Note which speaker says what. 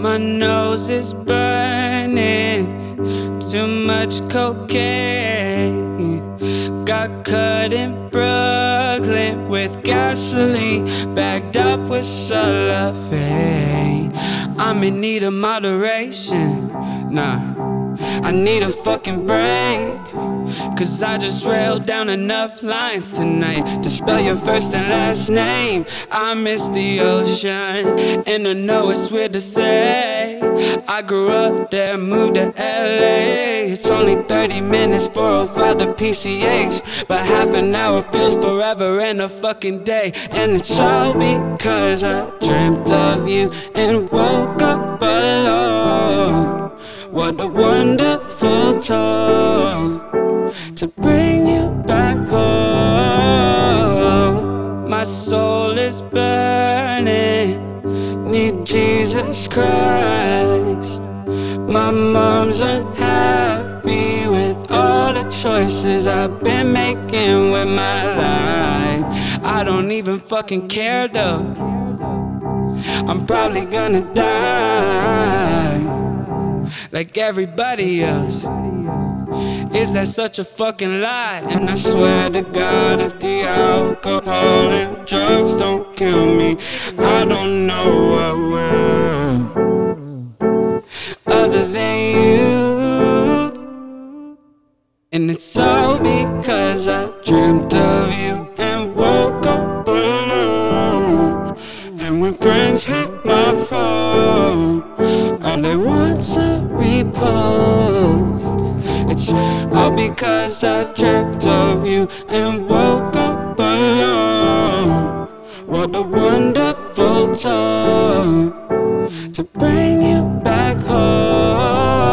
Speaker 1: My nose is burning, too much cocaine. Got cut in Brooklyn with gasoline, bagged up with cellophane. I'm in need of moderation, nah, I need a fucking break. Cause I just railed down enough lines tonight to spell your first and last name. I miss the ocean, and I know it's weird to say I grew up there, moved to LA. It's only 30 minutes, 405 to PCH, but half an hour feels forever and a fucking day. And it's all because I dreamt of you and woke up alone. What a wonderful talk to bring you back home. My soul is burning, need Jesus Christ. My mom's unhappy with all the choices I've been making with my life. I don't even fucking care though, I'm probably gonna die like everybody else. Is that such a fucking lie? And I swear to God, if the alcohol and drugs don't kill me, I don't know what will. Other than you. And it's all because I dreamt of you and woke up alone. And when friends hit my phone, all they want's a repost. It's all because I dreamt of you and woke up alone. What a wonderful talk to bring you back home.